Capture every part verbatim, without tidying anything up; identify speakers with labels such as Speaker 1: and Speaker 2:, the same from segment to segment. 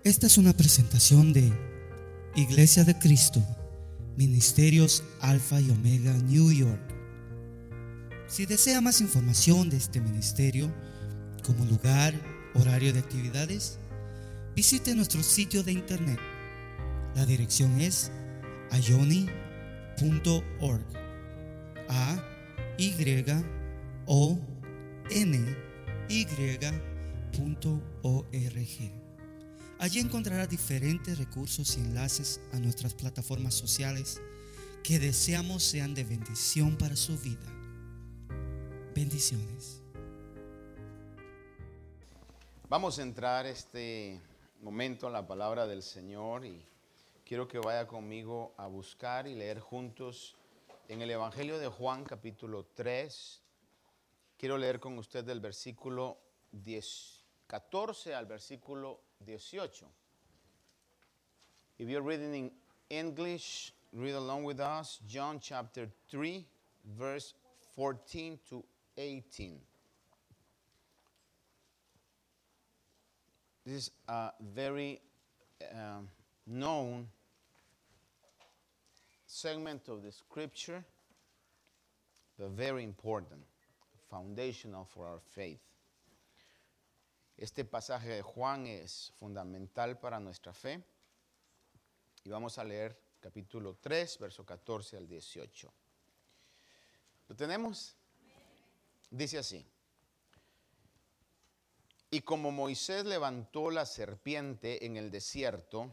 Speaker 1: Esta es una presentación de Iglesia de Cristo, Ministerios Alfa y Omega, New York. Si desea más información de este ministerio, como lugar, horario de actividades, visite nuestro sitio de internet. La dirección es ayoni punto org. A Y O N Y punto org. Allí encontrará diferentes recursos y enlaces a nuestras plataformas sociales que deseamos sean de bendición para su vida. Bendiciones.
Speaker 2: Vamos a entrar este momento en la palabra del Señor y quiero que vaya conmigo a buscar y leer juntos en el Evangelio de Juan capítulo tres. Quiero leer con usted del versículo catorce al versículo dieciocho. If you're reading in English, read along with us. John chapter three, verse fourteen to eighteen. This is a very um, known segment of the scripture, but very important, foundational for our faith. Este pasaje de Juan es fundamental para nuestra fe y vamos a leer capítulo tres, verso catorce al dieciocho. ¿Lo tenemos? Dice así: Y como Moisés levantó la serpiente en el desierto,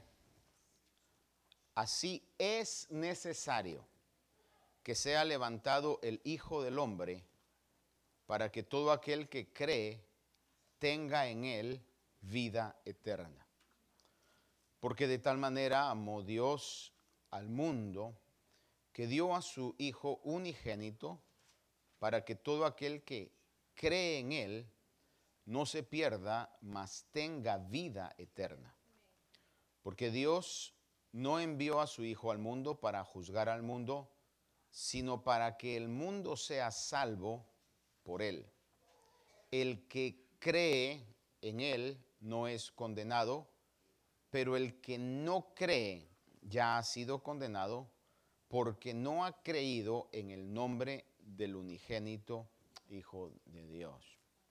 Speaker 2: así es necesario que sea levantado el Hijo del Hombre, para que todo aquel que cree tenga en él vida eterna. Porque de tal manera amó Dios al mundo, que dio a su Hijo unigénito, para que todo aquel que cree en él no se pierda, mas tenga vida eterna. Porque Dios no envió a su Hijo al mundo para juzgar al mundo, sino para que el mundo sea salvo por él. El que cree en él no es condenado, pero el que no cree ya ha sido condenado, porque no ha creído en el nombre del unigénito Hijo de Dios.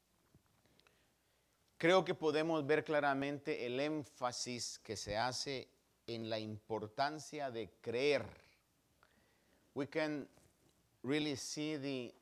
Speaker 2: Creo que podemos ver claramente el énfasis que se hace en la importancia de creer. We can really see the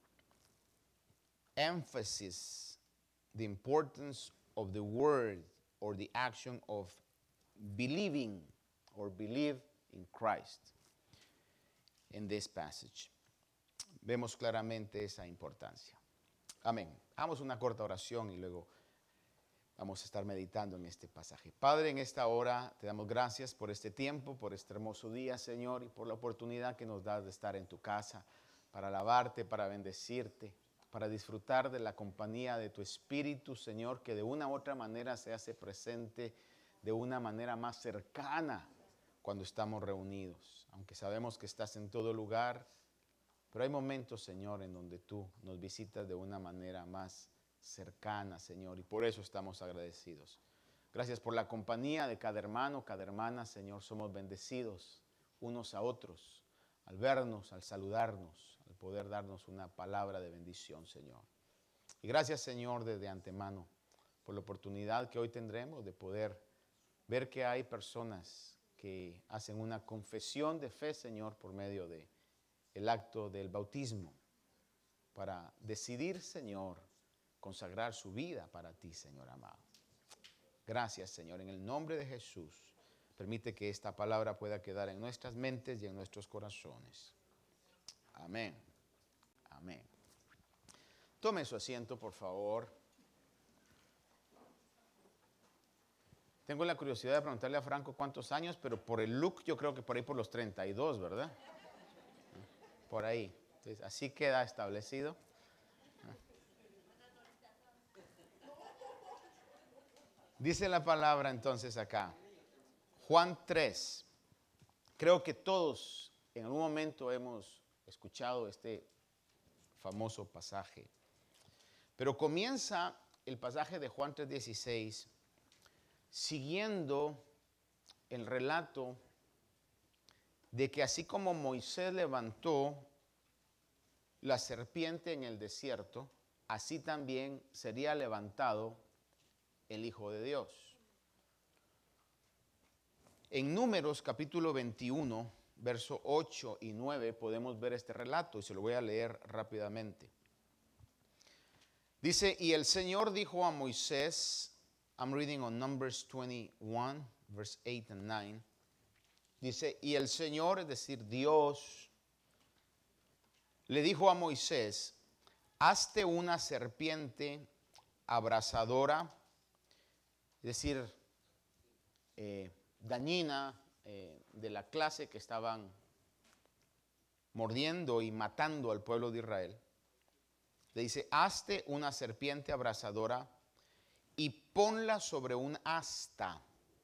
Speaker 2: emphasis, the importance of the word or the action of believing or believe in Christ in this passage. Vemos claramente esa importancia. Amén. Hagamos una corta oración y luego vamos a estar meditando en este pasaje. Padre, en esta hora te damos gracias por este tiempo, por este hermoso día, Señor, y por la oportunidad que nos das de estar en tu casa para alabarte, para bendecirte, para disfrutar de la compañía de tu Espíritu, Señor, que de una u otra manera se hace presente de una manera más cercana cuando estamos reunidos. Aunque sabemos que estás en todo lugar, pero hay momentos, Señor, en donde tú nos visitas de una manera más cercana, Señor, y por eso estamos agradecidos. Gracias por la compañía de cada hermano, cada hermana, Señor. Somos bendecidos unos a otros al vernos, al saludarnos, al poder darnos una palabra de bendición, Señor. Y gracias, Señor, desde antemano por la oportunidad que hoy tendremos de poder ver que hay personas que hacen una confesión de fe, Señor, por medio de el acto del bautismo, para decidir, Señor, consagrar su vida para ti, Señor amado. Gracias, Señor, en el nombre de Jesús. Permite que esta palabra pueda quedar en nuestras mentes y en nuestros corazones. Amén. Amén. Tome su asiento, por favor. Tengo la curiosidad de preguntarle a Franco cuántos años, pero por el look yo creo que por ahí por los treinta y dos, ¿verdad? Por ahí. Entonces, así queda establecido. Dice la palabra entonces acá, Juan tres. Creo que todos en algún momento hemos escuchado este famoso pasaje. Pero comienza el pasaje de Juan tres dieciséis siguiendo el relato de que así como Moisés levantó la serpiente en el desierto, así también sería levantado el Hijo de Dios. En Números capítulo veintiuno, versos ocho y nueve, podemos ver este relato y se lo voy a leer rápidamente. Dice, y el Señor dijo a Moisés, I'm reading on Numbers twenty-one, verse eight and nine. Dice, y el Señor, es decir, Dios, le dijo a Moisés, hazte una serpiente abrasadora, es decir, eh, dañina, eh, de la clase que estaban mordiendo y matando al pueblo de Israel. Le dice, hazte una serpiente abrasadora y ponla sobre un asta.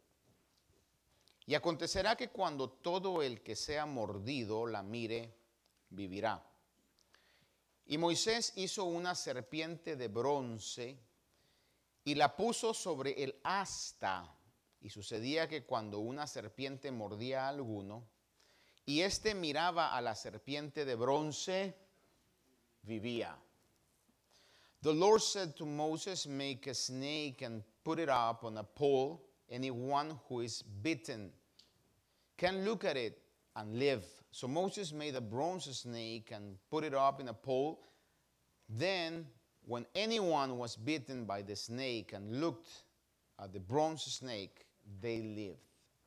Speaker 2: Y acontecerá que cuando todo el que sea mordido la mire, vivirá. Y Moisés hizo una serpiente de bronce y la puso sobre el asta. Y sucedía que cuando una serpiente mordía a alguno, y éste miraba a la serpiente de bronce, vivía. The Lord said to Moses, make a snake and put it up on a pole. Anyone who is bitten can look at it and live. So Moses made a bronze snake and put it up in a pole. Then, when anyone was bitten by the snake and looked at the bronze snake, they lived.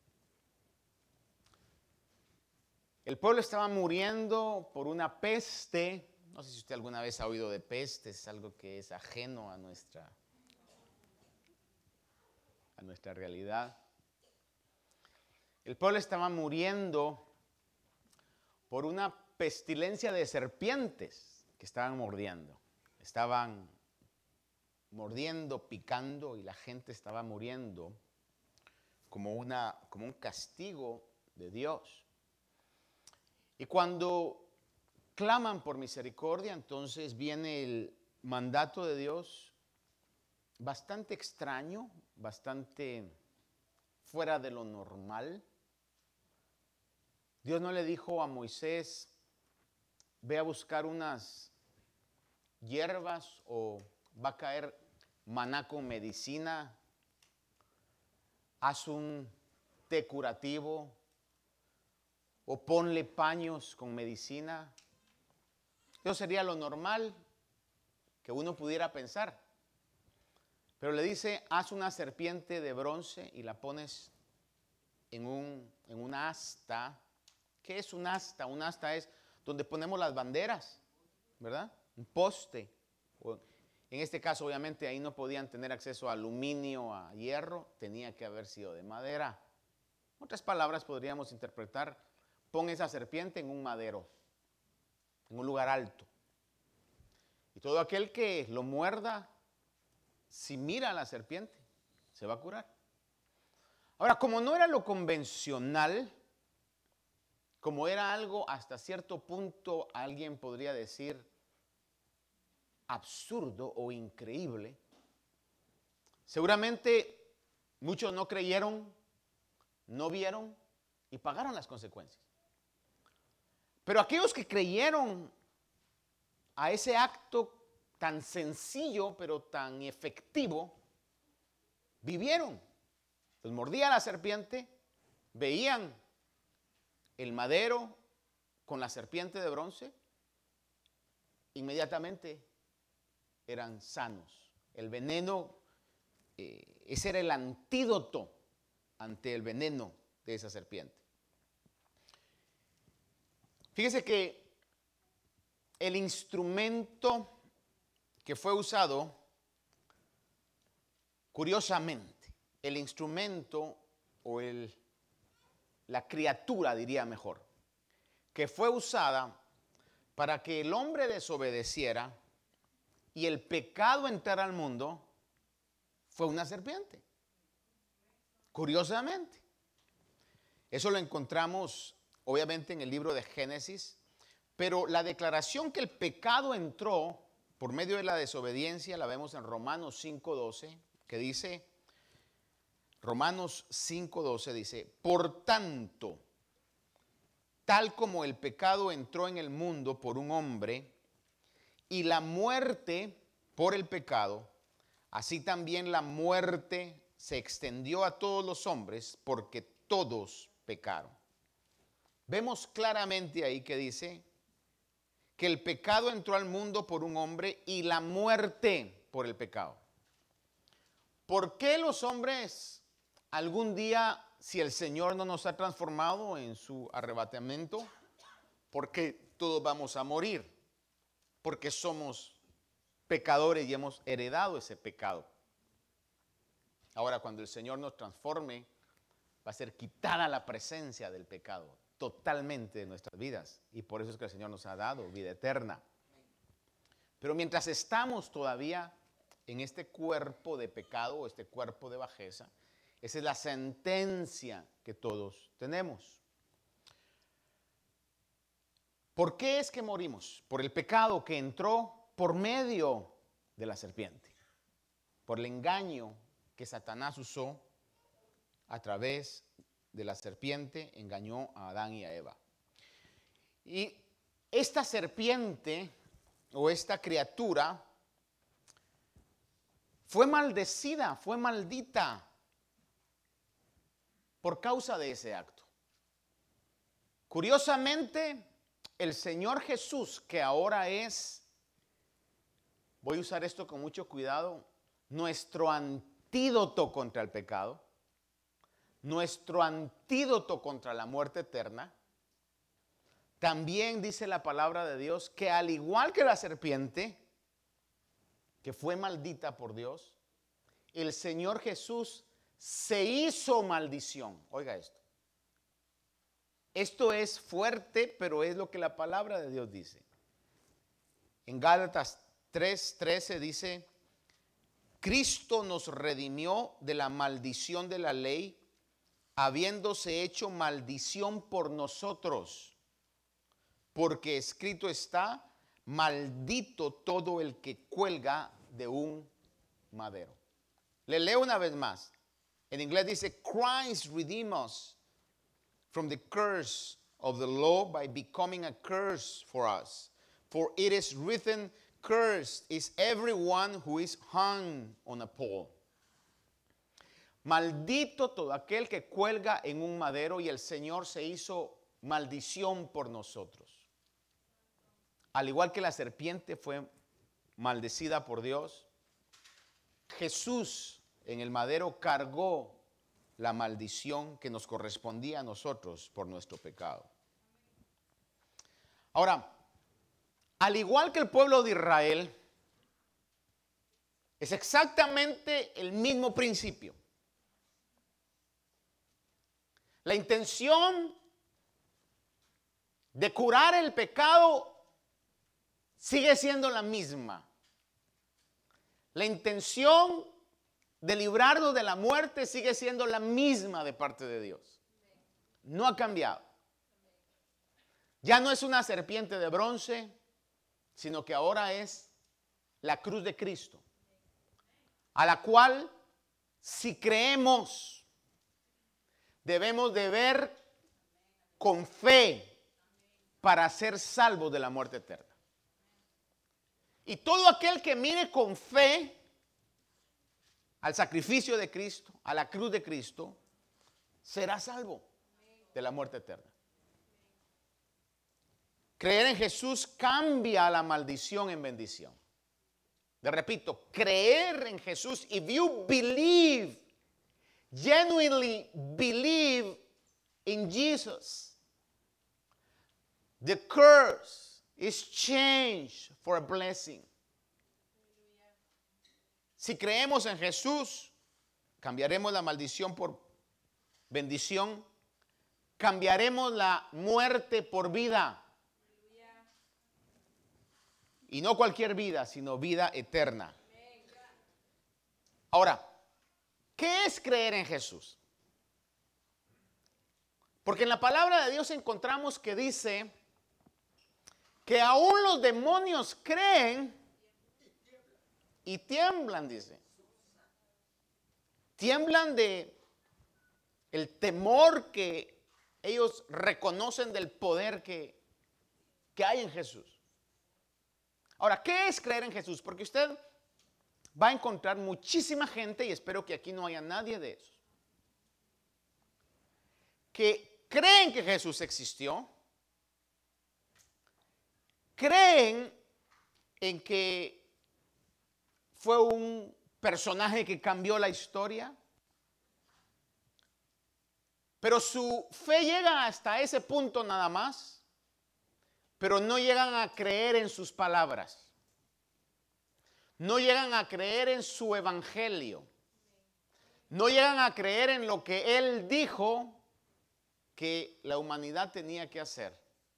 Speaker 2: El pueblo estaba muriendo por una peste. No sé si usted alguna vez ha oído de peste, es algo que es ajeno a nuestra, a nuestra realidad. El pueblo estaba muriendo por una pestilencia de serpientes que estaban mordiendo. Estaban mordiendo, picando, y la gente estaba muriendo como, una, como un castigo de Dios. Y cuando claman por misericordia, entonces viene el mandato de Dios bastante extraño, bastante fuera de lo normal. Dios no le dijo a Moisés, ve a buscar unas hierbas o va a caer maná con medicina, haz un té curativo o ponle paños con medicina. Eso sería lo normal que uno pudiera pensar. Pero le dice, haz una serpiente de bronce y la pones en, un, en una asta. ¿Qué es un asta? Un asta es donde ponemos las banderas, ¿verdad? Un poste. En este caso, obviamente, ahí no podían tener acceso a aluminio, a hierro. Tenía que haber sido de madera. En otras palabras, podríamos interpretar, pon esa serpiente en un madero, en un lugar alto. Y todo aquel que lo muerda, si mira a la serpiente, se va a curar. Ahora, como no era lo convencional, como era algo hasta cierto punto, alguien podría decir absurdo o increíble, seguramente muchos no creyeron, no vieron y pagaron las consecuencias. Pero aquellos que creyeron a ese acto tan sencillo pero tan efectivo, vivieron. Los mordía la serpiente, veían el madero con la serpiente de bronce, inmediatamente eran sanos. El veneno, eh, ese era el antídoto ante el veneno de esa serpiente. Fíjese que el instrumento que fue usado, curiosamente, el instrumento o el, la criatura, diría mejor, que fue usada para que el hombre desobedeciera y el pecado entrara al mundo, fue una serpiente. Curiosamente. Eso lo encontramos obviamente en el libro de Génesis, pero la declaración que el pecado entró por medio de la desobediencia la vemos en Romanos cinco doce, que dice, Romanos cinco doce dice, por tanto, tal como el pecado entró en el mundo por un hombre y la muerte por el pecado, así también la muerte se extendió a todos los hombres porque todos pecaron. Vemos claramente ahí que dice que el pecado entró al mundo por un hombre y la muerte por el pecado. ¿Por qué los hombres algún día, si el Señor no nos ha transformado en su arrebatamiento, por qué todos vamos a morir? Porque somos pecadores y hemos heredado ese pecado. Ahora, cuando el Señor nos transforme, va a ser quitada la presencia del pecado totalmente de nuestras vidas. Y por eso es que el Señor nos ha dado vida eterna. Pero mientras estamos todavía en este cuerpo de pecado, este cuerpo de bajeza, esa es la sentencia que todos tenemos. ¿Por qué es que morimos? Por el pecado que entró por medio de la serpiente, por el engaño que Satanás usó a través de la serpiente, engañó a Adán y a Eva. Y esta serpiente o esta criatura fue maldecida, fue maldita por causa de ese acto. Curiosamente, el Señor Jesús, que ahora es, voy a usar esto con mucho cuidado, nuestro antídoto contra el pecado, nuestro antídoto contra la muerte eterna, también dice la palabra de Dios que al igual que la serpiente, que fue maldita por Dios, el Señor Jesús se hizo maldición. Oiga esto. Esto es fuerte, pero es lo que la palabra de Dios dice. En Gálatas tres trece dice, Cristo nos redimió de la maldición de la ley, habiéndose hecho maldición por nosotros, porque escrito está, maldito todo el que cuelga de un madero. Le leo una vez más. En inglés dice, Christ redeemed us from the curse of the law by becoming a curse for us. For it is written, cursed is everyone who is hung on a pole. Maldito todo aquel que cuelga en un madero, y el Señor se hizo maldición por nosotros. Al igual que la serpiente fue maldecida por Dios, Jesús en el madero cargó la maldición que nos correspondía a nosotros por nuestro pecado. Ahora, al igual que el pueblo de Israel, es exactamente el mismo principio. La intención de curar el pecado sigue siendo la misma. La intención de librarnos de la muerte sigue siendo la misma de parte de Dios. No ha cambiado. Ya no es una serpiente de bronce, sino que ahora es la cruz de Cristo, a la cual, si creemos, debemos de ver con fe para ser salvos de la muerte eterna. Y todo aquel que mire con fe al sacrificio de Cristo, a la cruz de Cristo, será salvo de la muerte eterna. Creer en Jesús cambia la maldición en bendición. Le repito, creer en Jesús, if you believe, genuinely believe in Jesus, the curse is changed for a blessing. Si creemos en Jesús, cambiaremos la maldición por bendición, cambiaremos la muerte por vida. Y no cualquier vida, sino vida eterna. Ahora, ¿qué es creer en Jesús? Porque en la palabra de Dios encontramos que dice que aún los demonios creen y tiemblan, dice. Tiemblan de el temor que ellos reconocen del poder que, que hay en Jesús. Ahora, ¿qué es creer en Jesús? Porque usted va a encontrar muchísima gente, y espero que aquí no haya nadie de esos, que creen que Jesús existió, creen en que fue un personaje que cambió la historia, pero su fe llega hasta ese punto nada más, pero no llegan a creer en sus palabras. No llegan a creer en su evangelio. No llegan a creer en lo que Él dijo que la humanidad tenía que hacer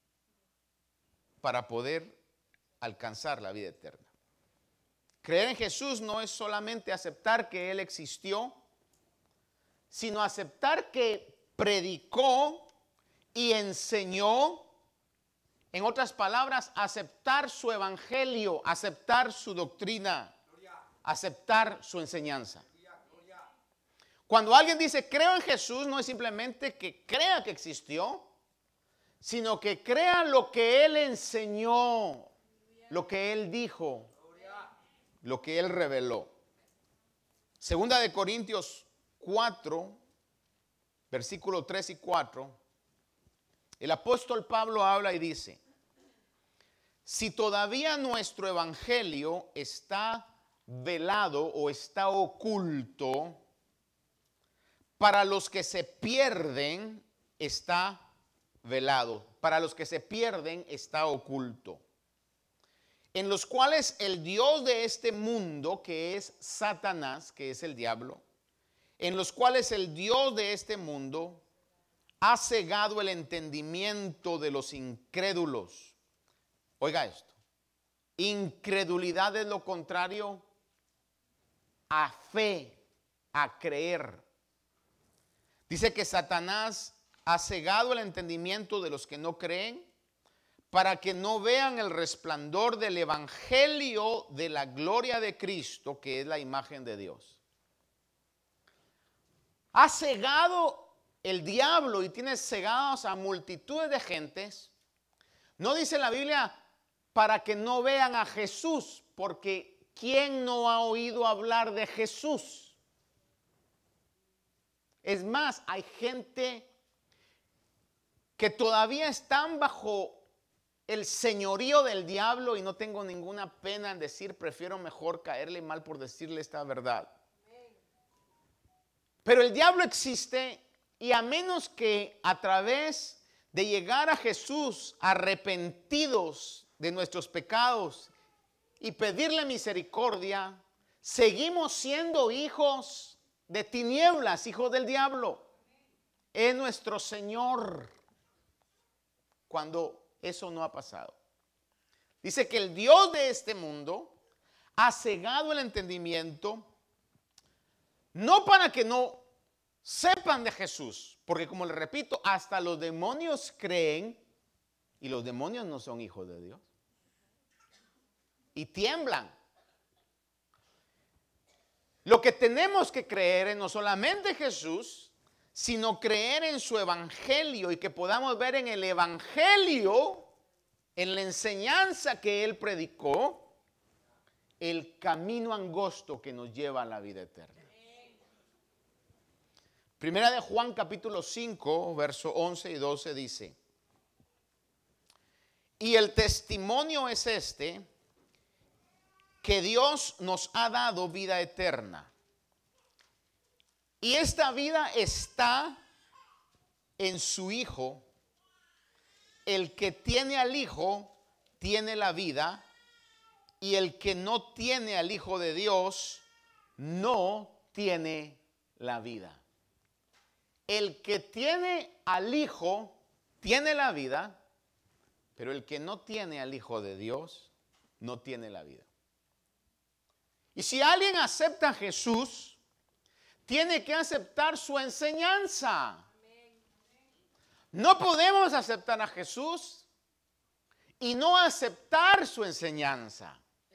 Speaker 2: para poder alcanzar la vida eterna. Creer en Jesús no es solamente aceptar que Él existió, sino aceptar que predicó y enseñó. En otras palabras, aceptar su evangelio, aceptar su doctrina, aceptar su enseñanza. Cuando alguien dice creo en Jesús, no es simplemente que crea que existió, sino que crea lo que Él enseñó, lo que Él dijo, lo que Él reveló. Segunda de Corintios cuatro, versículos tres y cuatro. El apóstol Pablo habla y dice: si todavía nuestro evangelio está velado o está oculto, para los que se pierden está velado, para los que se pierden está oculto, en los cuales el Dios de este mundo, que es Satanás, que es el diablo, en los cuales el Dios de este mundo ha cegado el entendimiento de los incrédulos. Oiga esto, incredulidad es lo contrario a fe, a creer. Dice que Satanás ha cegado el entendimiento de los que no creen, para que no vean el resplandor del evangelio de la gloria de Cristo, que es la imagen de Dios. Ha cegado el diablo y tiene cegados a multitudes de gentes. No dice la Biblia para que no vean a Jesús, porque ¿quién no ha oído hablar de Jesús? Es más, hay gente que todavía están bajo el señorío del diablo, y no tengo ninguna pena en decir, prefiero mejor caerle mal por decirle esta verdad. Pero el diablo existe, y a menos que a través de llegar a Jesús arrepentidos de nuestros pecados y pedirle misericordia, seguimos siendo hijos de tinieblas, hijos del diablo. Es nuestro Señor cuando eso no ha pasado. Dice que el Dios de este mundo ha cegado el entendimiento, no para que no sepan de Jesús, porque como les repito, hasta los demonios creen, y los demonios no son hijos de Dios, y tiemblan. Lo que tenemos que creer es no solamente Jesús, sino creer en su evangelio, y que podamos ver en el evangelio, en la enseñanza que Él predicó, el camino angosto que nos lleva a la vida eterna. Primera de Juan capítulo cinco, verso once y doce dice: y el testimonio es este, que Dios nos ha dado vida eterna. Y esta vida está en su Hijo. El que tiene al Hijo tiene la vida, y el que no tiene al Hijo de Dios no tiene la vida. El que tiene al Hijo tiene la vida, pero el que no tiene al Hijo de Dios no tiene la vida. Y si alguien acepta a Jesús, tiene que aceptar su enseñanza. No podemos aceptar a Jesús y no aceptar su enseñanza.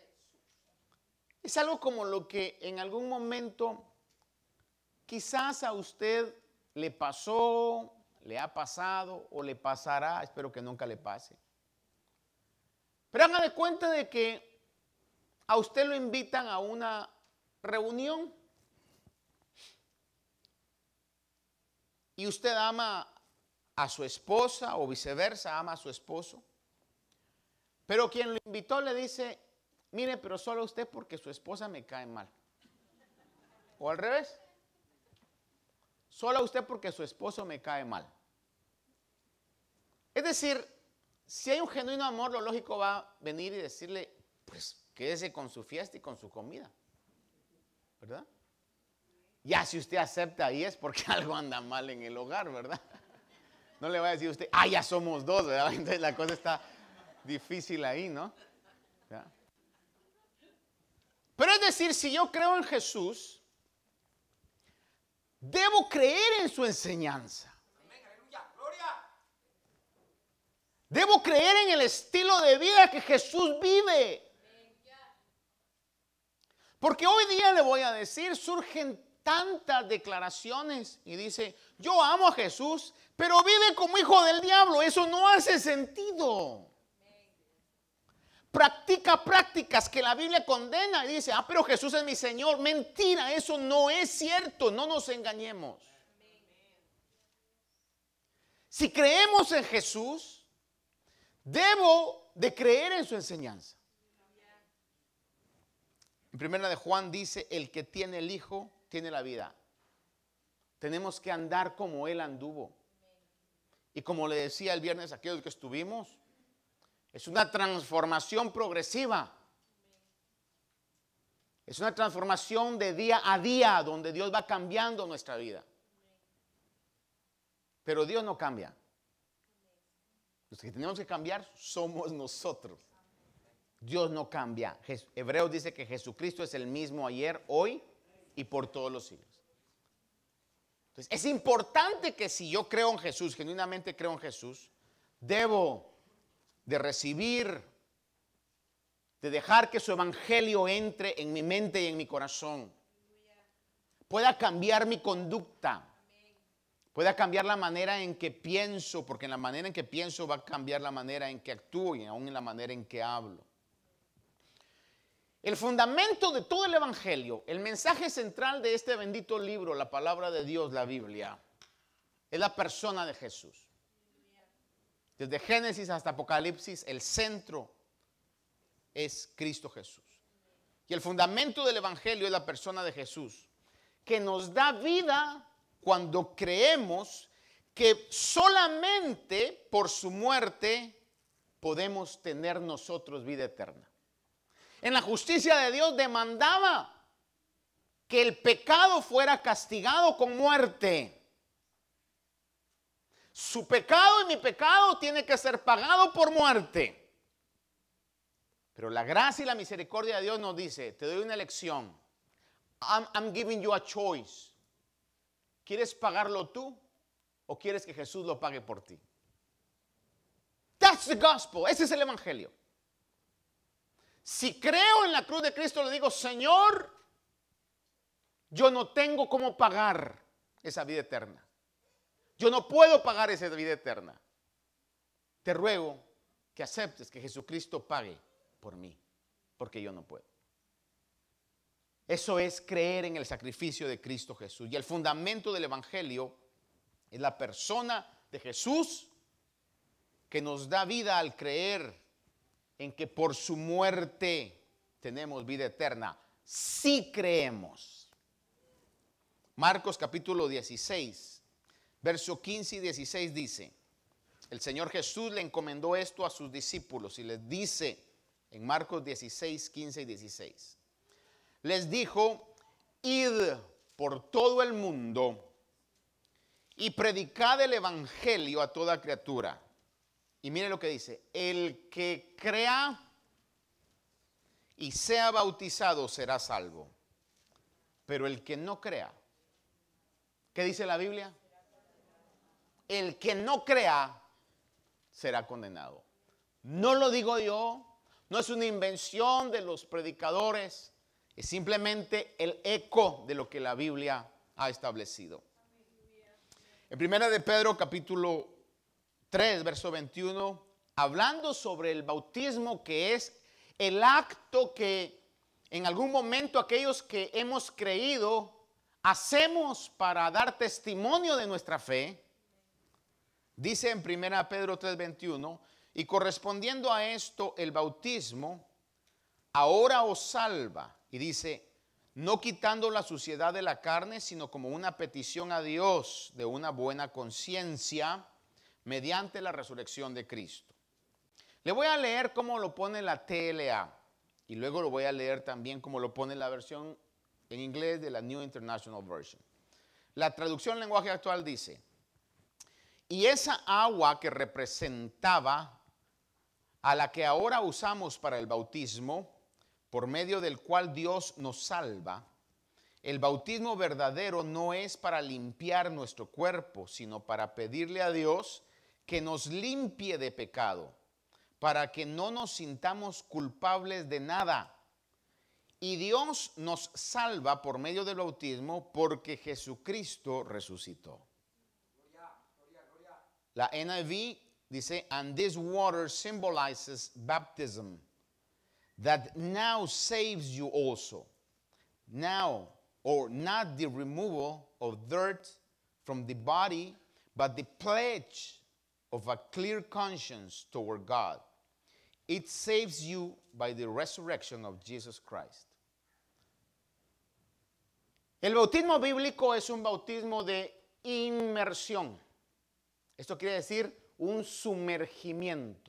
Speaker 2: Es algo como lo que en algún momento quizás a usted le pasó, le ha pasado o le pasará, espero que nunca le pase. Pero haga de cuenta de que a usted lo invitan a una reunión y usted ama a su esposa o viceversa, ama a su esposo. Pero quien lo invitó le dice, mire, pero solo usted porque su esposa me cae mal. O al revés. Solo a usted porque su esposo me cae mal. Es decir, si hay un genuino amor, lo lógico va a venir y decirle, pues quédese con su fiesta y con su comida. ¿Verdad? Ya si usted acepta ahí es porque algo anda mal en el hogar, ¿verdad? No le va a decir a usted, ah, ya somos dos, ¿verdad? Entonces la cosa está difícil ahí, ¿no? ¿Verdad? Pero es decir, si yo creo en Jesús, debo creer en su enseñanza. Debo creer en el estilo de vida que Jesús vive. Porque hoy día le voy a decir, surgen tantas declaraciones y dice, yo amo a Jesús, pero vive como hijo del diablo. Eso no hace sentido. Practica prácticas que la Biblia condena y dice, ah, pero Jesús es mi Señor. Mentira, eso no es cierto, no nos engañemos. Si creemos en Jesús, debo de creer en su enseñanza. En primera de Juan dice, el que tiene el Hijo, tiene la vida. Tenemos que andar como Él anduvo. Y como le decía el viernes a aquellos que estuvimos, es una transformación progresiva. Es una transformación de día a día, donde Dios va cambiando nuestra vida. Pero Dios no cambia. Los que tenemos que cambiar somos nosotros. Dios no cambia. Hebreos dice que Jesucristo es el mismo ayer, hoy y por todos los siglos. Entonces, es importante que si yo creo en Jesús, genuinamente creo en Jesús, debo de recibir, de dejar que su evangelio entre en mi mente y en mi corazón. Pueda cambiar mi conducta. Pueda cambiar la manera en que pienso, porque en la manera en que pienso va a cambiar la manera en que actúo y aún en la manera en que hablo. El fundamento de todo el evangelio, el mensaje central de este bendito libro, la palabra de Dios, la Biblia, es la persona de Jesús. Desde Génesis hasta Apocalipsis, el centro es Cristo Jesús. Y el fundamento del evangelio es la persona de Jesús, que nos da vida cuando creemos que solamente por su muerte podemos tener nosotros vida eterna. En la justicia de Dios demandaba que el pecado fuera castigado con muerte. Su pecado y mi pecado tiene que ser pagado por muerte. Pero la gracia y la misericordia de Dios nos dice, te doy una elección. I'm, I'm giving you a choice. ¿Quieres pagarlo tú o quieres que Jesús lo pague por ti? That's the gospel. Ese es el evangelio. Si creo en la cruz de Cristo, le digo, Señor, yo no tengo cómo pagar esa vida eterna. Yo no puedo pagar esa vida eterna. Te ruego que aceptes que Jesucristo pague por mí, porque yo no puedo. Eso es creer en el sacrificio de Cristo Jesús. Y el fundamento del evangelio es la persona de Jesús que nos da vida al creer en que por su muerte tenemos vida eterna. Si creemos. Marcos capítulo dieciséis, verso quince y dieciséis dice, el Señor Jesús le encomendó esto a sus discípulos y les dice en Marcos dieciséis, quince y dieciséis. Les dijo, id por todo el mundo y predicad el evangelio a toda criatura. Y mire lo que dice, el que crea y sea bautizado será salvo, pero el que no crea, ¿qué dice la Biblia? El que no crea será condenado. No lo digo yo, no es una invención de los predicadores, es simplemente el eco de lo que la Biblia ha establecido. En primera de Pedro capítulo tres, verso veintiuno, hablando sobre el bautismo, que es el acto que en algún momento aquellos que hemos creído hacemos para dar testimonio de nuestra fe. Dice en primera de Pedro tres, veintiuno, y correspondiendo a esto el bautismo ahora os salva, y dice, no quitando la suciedad de la carne, sino como una petición a Dios de una buena conciencia mediante la resurrección de Cristo. Le voy a leer cómo lo pone la T L A y luego lo voy a leer también como lo pone la versión en inglés de la New International Version. La traducción al lenguaje actual dice, y esa agua que representaba a la que ahora usamos para el bautismo, por medio del cual Dios nos salva, el bautismo verdadero no es para limpiar nuestro cuerpo, sino para pedirle a Dios que nos limpie de pecado, para que no nos sintamos culpables de nada. Y Dios nos salva por medio del bautismo porque Jesucristo resucitó. La N I V dice, and this water symbolizes baptism, that now saves you also. Now, or not the removal of dirt from the body, but the pledge of a clear conscience toward God. It saves you by the resurrection of Jesus Christ. El bautismo bíblico es un bautismo de inmersión. Esto quiere decir un sumergimiento.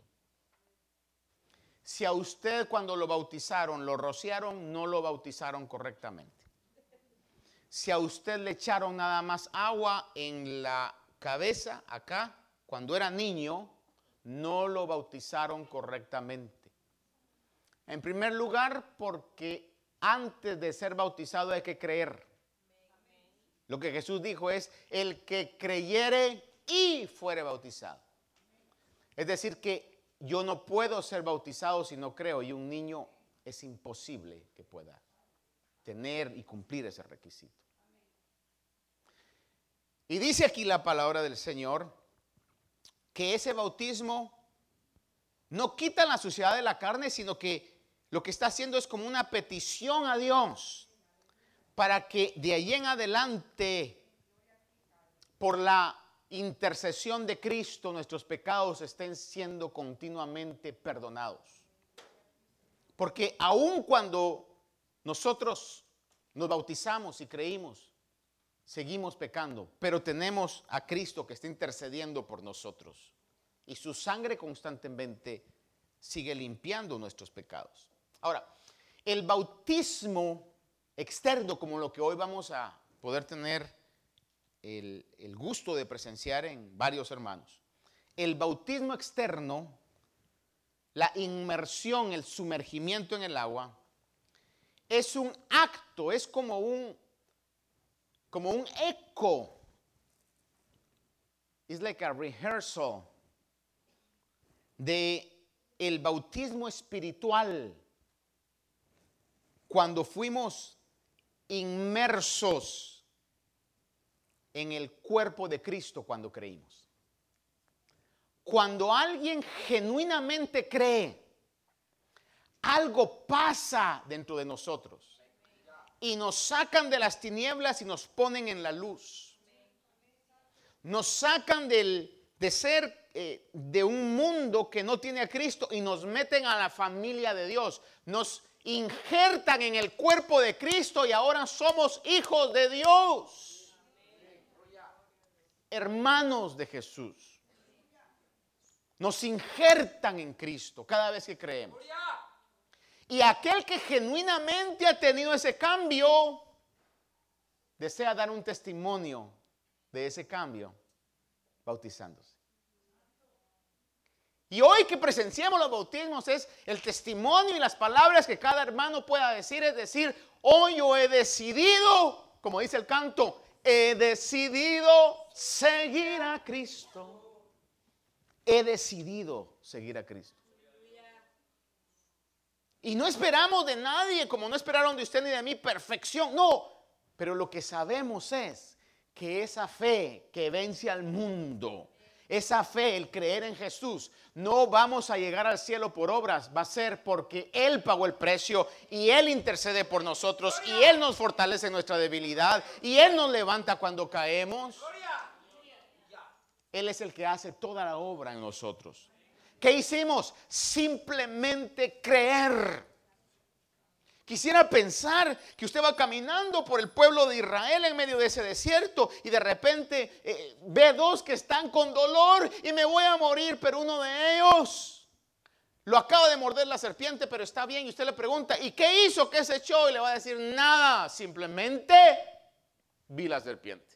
Speaker 2: Si a usted cuando lo bautizaron, lo rociaron, no lo bautizaron correctamente. Si a usted le echaron nada más agua en la cabeza, acá, cuando era niño, no lo bautizaron correctamente. En primer lugar, porque antes de ser bautizado hay que creer. Lo que Jesús dijo es, el que creyere y fuere bautizado. Es decir, que yo no puedo ser bautizado si no creo, y un niño es imposible que pueda tener y cumplir ese requisito. Y dice aquí la palabra del Señor que ese bautismo no quita la suciedad de la carne, sino que lo que está haciendo es como una petición a Dios para que de ahí en adelante, por la intercesión de Cristo, nuestros pecados estén siendo continuamente perdonados. Porque aun cuando nosotros nos bautizamos y creímos, seguimos pecando, pero tenemos a Cristo que está intercediendo por nosotros. Y su sangre constantemente sigue limpiando nuestros pecados. Ahora, el bautismo externo, como lo que hoy vamos a poder tener El, el gusto de presenciar en varios hermanos. El bautismo externo, la inmersión, el sumergimiento en el agua, es un acto, es como un, como un eco. It's like a rehearsal de el bautismo espiritual cuando fuimos inmersos en el cuerpo de Cristo cuando creímos. Cuando alguien genuinamente cree, algo pasa dentro de nosotros y nos sacan de las tinieblas y nos ponen en la luz. Nos sacan del, de ser eh, de un mundo que no tiene a Cristo y nos meten a la familia de Dios. Nos injertan en el cuerpo de Cristo y ahora somos hijos de Dios. Hermanos de Jesús, nos injertan en Cristo cada vez que creemos. Y aquel que genuinamente ha tenido ese cambio, desea dar un testimonio de ese cambio, bautizándose. Y hoy que presenciamos los bautismos es el testimonio y las palabras que cada hermano pueda decir, es decir, hoy yo he decidido, como dice el canto, he decidido seguir a Cristo. He decidido seguir a Cristo. Y no esperamos de nadie, como no esperaron de usted ni de mí, perfección. No, pero lo que sabemos es que esa fe que vence al mundo, esa fe, el creer en Jesús, no vamos a llegar al cielo por obras, va a ser porque Él pagó el precio y Él intercede por nosotros y Él nos fortalece en nuestra debilidad y Él nos levanta cuando caemos. Él es el que hace toda la obra en nosotros. ¿Qué hicimos? Simplemente creer. Quisiera pensar que usted va caminando por el pueblo de Israel en medio de ese desierto y de repente eh, ve dos que están con dolor y me voy a morir, pero uno de ellos lo acaba de morder la serpiente, pero está bien. Y usted le pregunta, ¿y qué hizo? ¿Qué se echó? Y le va a decir, nada, simplemente vi la serpiente.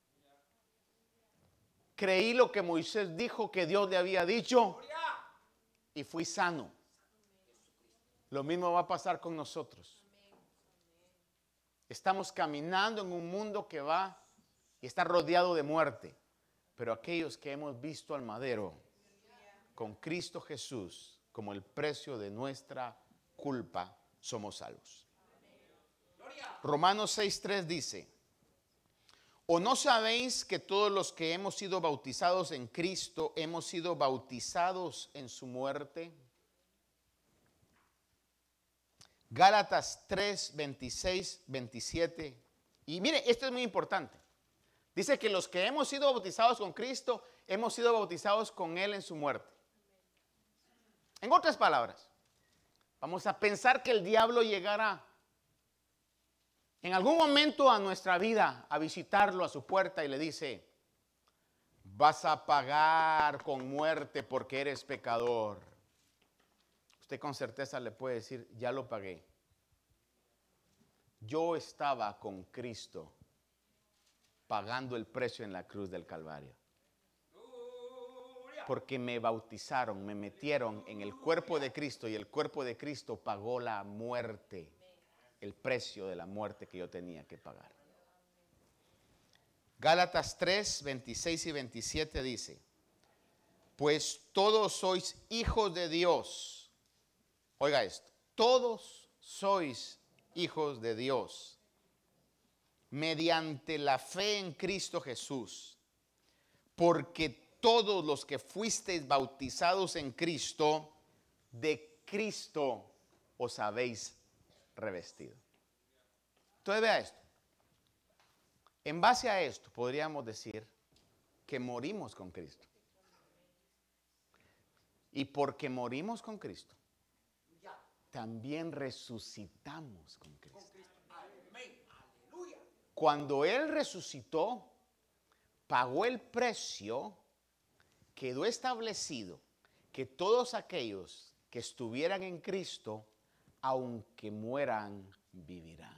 Speaker 2: Creí lo que Moisés dijo que Dios le había dicho y fui sano. Lo mismo va a pasar con nosotros. Estamos caminando en un mundo que va y está rodeado de muerte. Pero aquellos que hemos visto al madero con Cristo Jesús como el precio de nuestra culpa, somos salvos. Romanos seis tres dice, ¿o no sabéis que todos los que hemos sido bautizados en Cristo hemos sido bautizados en su muerte? Gálatas tres, veintiséis, veintisiete. Y mire, esto es muy importante. Dice que los que hemos sido bautizados con Cristo, hemos sido bautizados con Él en su muerte. En otras palabras, vamos a pensar que el diablo llegará en algún momento a nuestra vida a visitarlo a su puerta y le dice, vas a pagar con muerte porque eres pecador. Usted con certeza le puede decir, ya lo pagué. Yo estaba con Cristo pagando el precio en la cruz del Calvario. Porque me bautizaron, me metieron en el cuerpo de Cristo y el cuerpo de Cristo pagó la muerte, el precio de la muerte que yo tenía que pagar. Gálatas tres, veintiséis y veintisiete dice, pues todos sois hijos de Dios. Oiga esto, todos sois hijos de Dios mediante la fe en Cristo Jesús, porque todos los que fuisteis bautizados en Cristo, de Cristo os habéis revestido. Entonces vea esto, en base a esto podríamos decir que morimos con Cristo. Y porque morimos con Cristo, también resucitamos con Cristo. Cuando Él resucitó, pagó el precio, quedó establecido que todos aquellos que estuvieran en Cristo, aunque mueran, vivirán.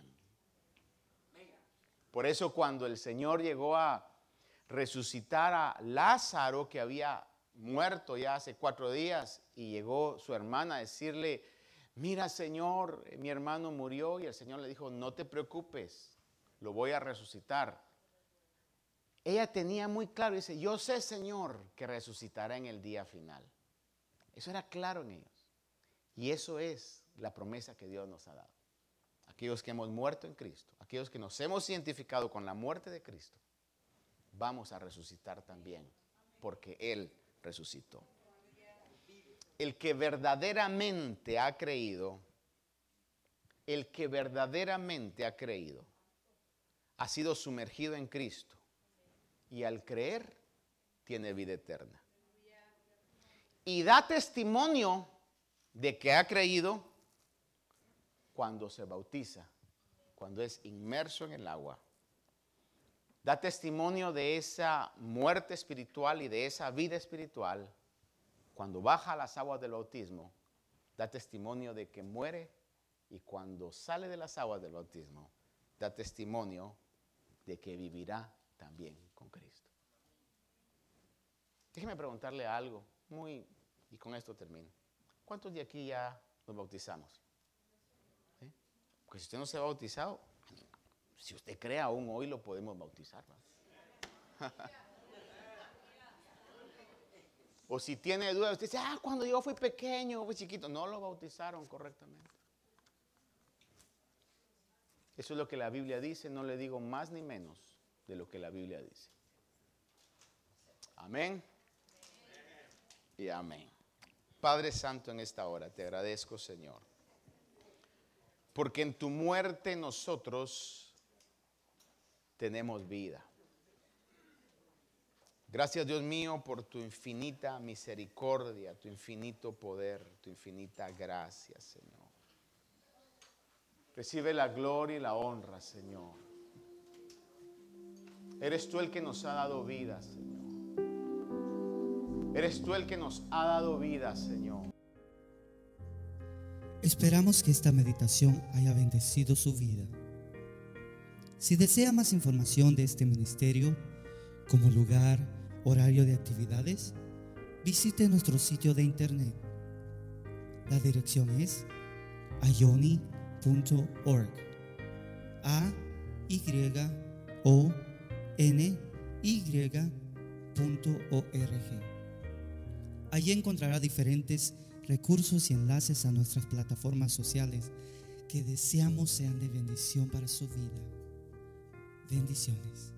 Speaker 2: Por eso cuando el Señor llegó a resucitar a Lázaro, que había muerto ya hace cuatro días, y llegó su hermana a decirle, mira, Señor, mi hermano murió, y el Señor le dijo, no te preocupes, lo voy a resucitar. Ella tenía muy claro, dice, yo sé, Señor, que resucitará en el día final. Eso era claro en ellos. Y eso es la promesa que Dios nos ha dado. Aquellos que hemos muerto en Cristo, aquellos que nos hemos identificado con la muerte de Cristo, vamos a resucitar también, porque Él resucitó. El que verdaderamente ha creído, el que verdaderamente ha creído, ha sido sumergido en Cristo y al creer tiene vida eterna. Y da testimonio de que ha creído cuando se bautiza, cuando es inmerso en el agua. Da testimonio de esa muerte espiritual y de esa vida espiritual. Cuando baja a las aguas del bautismo, da testimonio de que muere, y cuando sale de las aguas del bautismo, da testimonio de que vivirá también con Cristo. Déjeme preguntarle algo, muy, y con esto termino. ¿Cuántos de aquí ya nos bautizamos? ¿Sí? Porque si usted no se ha bautizado, si usted cree aún hoy lo podemos bautizar, ¿no? O si tiene dudas, usted dice, ah, cuando yo fui pequeño, fui chiquito, no lo bautizaron correctamente. Eso es lo que la Biblia dice, no le digo más ni menos. de lo que la Biblia dice. Amén y amén. Padre Santo, en esta hora te agradezco, Señor, porque en tu muerte nosotros tenemos vida. Gracias, Dios mío, por tu infinita misericordia, tu infinito poder, tu infinita gracia, Señor. Recibe la gloria y la honra, Señor. Eres tú el que nos ha dado vida, Señor. Eres tú el que nos ha dado vida, Señor.
Speaker 1: Esperamos que esta meditación haya bendecido su vida. Si desea más información de este ministerio, como lugar, horario de actividades, visite nuestro sitio de internet. La dirección es ayoni punto org. A Y O N Y punto org. Allí encontrará diferentes recursos y enlaces a nuestras plataformas sociales que deseamos sean de bendición para su vida. Bendiciones.